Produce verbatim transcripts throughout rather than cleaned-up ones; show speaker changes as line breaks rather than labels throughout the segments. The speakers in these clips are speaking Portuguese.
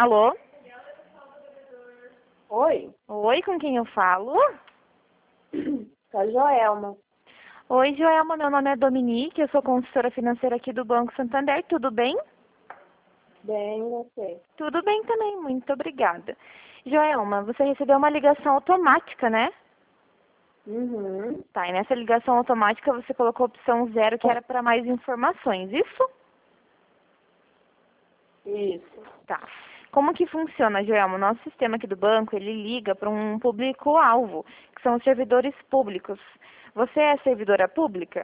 Alô?
Oi,
Oi, com quem eu falo?
sou a Joelma.
Oi, Joelma, meu nome é Dominique, eu sou consultora financeira aqui do Banco Santander, tudo bem?
Bem, você?
Tudo bem também, muito obrigada. Joelma, você recebeu uma ligação automática, né?
Uhum.
Tá, e nessa ligação automática você colocou a opção zero, que era para mais informações, isso?
Isso.
Tá. Como que funciona, Joelma? O nosso sistema aqui do banco, ele liga para um público-alvo, que são os servidores públicos. Você é servidora pública?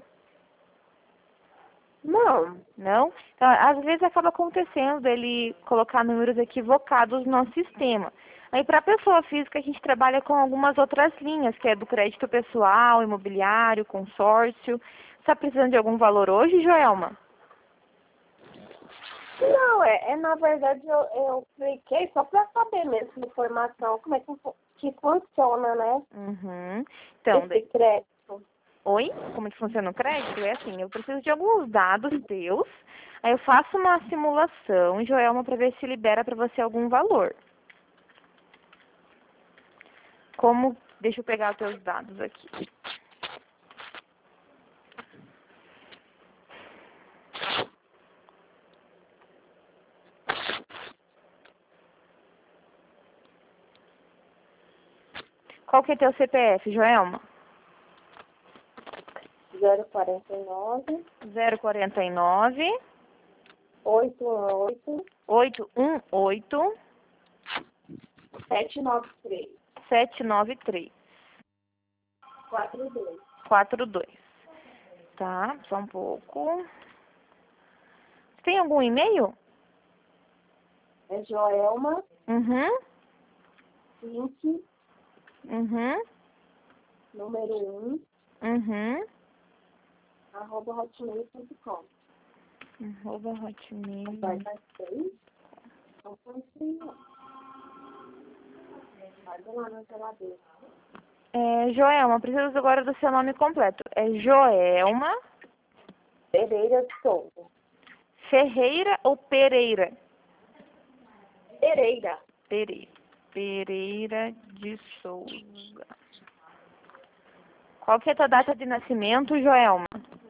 Não.
Não? Então, às vezes acaba acontecendo ele colocar números equivocados no nosso sistema. Aí, para a pessoa física, a gente trabalha com algumas outras linhas, que é do crédito pessoal, imobiliário, consórcio. Você está precisando de algum valor hoje, Joelma?
Não, é, é na verdade eu, eu cliquei só para saber mesmo informação, como é que, fu- que funciona, né?
Uhum. Então,
Esse crédito.
oi? Como que funciona o crédito? É assim, eu preciso de alguns dados teus, aí eu faço uma simulação, Joelma, para ver se libera para você algum valor. Como, deixa eu pegar os teus dados aqui. Qual que é teu C P F, Joelma?
zero quarenta e nove,
zero quarenta e nove,
oito um oito,
oito um oito,
sete nove três,
sete nove três,
quatro dois.
quatro dois. Tá, só um pouco. Tem algum e-mail?
É Joelma
Uhum,
vinte,
uhum,
número um,
uhum.
arroba hotmail ponto com.
Arroba hotmail.
Vai dar três? Não foi assim, não. Vai lá na geladeira.
É, Joelma, preciso agora do seu nome completo. É Joelma
Pereira de Souza.
Ferreira ou Pereira?
Pereira.
Pereira. Pereira de Souza. Qual que é a tua data de nascimento, Joelma?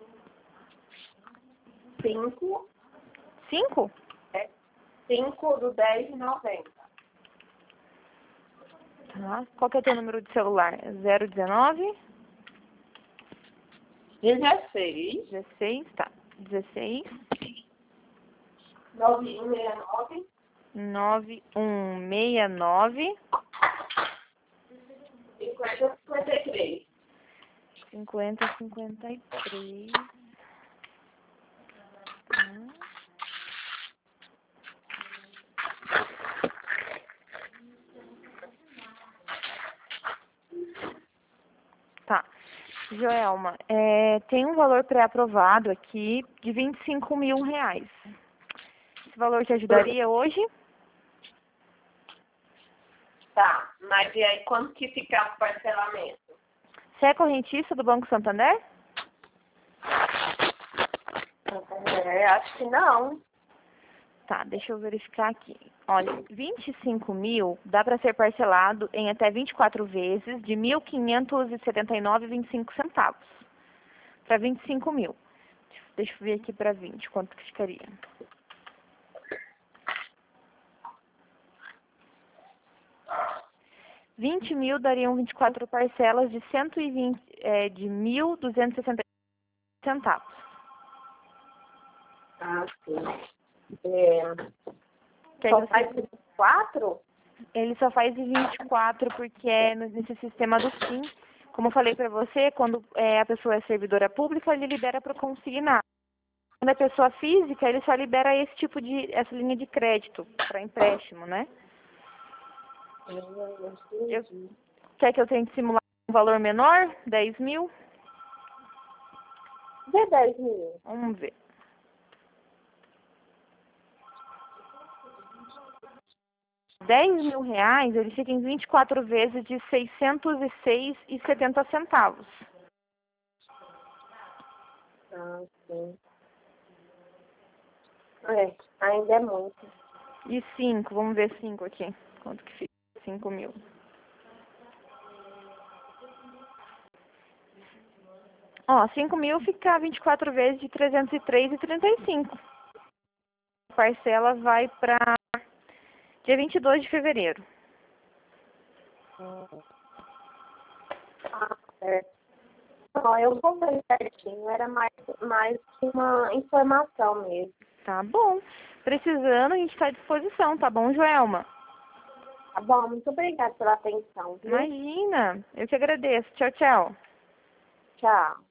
cinco,
Cinco?
é cinco do dez de novembro.
Tá. Qual que é o teu número de celular? zero dezenove?
dezesseis,
dezesseis, tá. dezesseis,
nove um seis nove,
nove um seis nove,
cinquenta cinquenta e três.
cinquenta cinquenta e três. Tá. Tá. Joelma, é, tem um valor pré-aprovado aqui de vinte e cinco mil reais. Esse valor te ajudaria hoje?
Tá, mas e aí quando que ficar o parcelamento?
Você é correntista do Banco Santander?
É, acho que não.
Tá, deixa eu verificar aqui. Olha, vinte e cinco mil dá para ser parcelado em até vinte e quatro vezes de mil quinhentos e setenta e nove vírgula vinte e cinco centavos. Para vinte e cinco mil. Deixa eu ver aqui para vinte, quanto que ficaria. vinte mil dariam vinte e quatro parcelas de cento e vinte, é, de mil duzentos e sessenta centavos.
Ah, sim. É,
Quer
só
que
faz
você...
quatro?
Ele só faz de vinte e quatro porque é nesse sistema do Sim. Como eu falei para você, quando é, a pessoa é servidora pública, ele libera para consignar. Quando é pessoa física, ele só libera esse tipo de, essa linha de crédito para empréstimo, né? Eu, quer que eu tente simular um valor menor? dez mil?
De dez mil.
Vamos ver. dez mil reais, ele fica em vinte e quatro vezes de seiscentos e seis reais e setenta centavos.
Ah, sim. É, ainda é muito.
E cinco, vamos ver cinco aqui. Quanto que fica? cinco mil. Ó, cinco mil fica vinte e quatro vezes de trezentos e três e trinta e cinco. A parcela vai para dia vinte e dois de fevereiro.
Ah, certo. Ó, eu vou ver certinho, era mais, mais uma informação mesmo.
Tá bom. Precisando, a gente está à disposição, tá bom, Joelma?
Tá bom, muito obrigada pela atenção, viu?
Imagina, eu que agradeço. Tchau, tchau.
Tchau.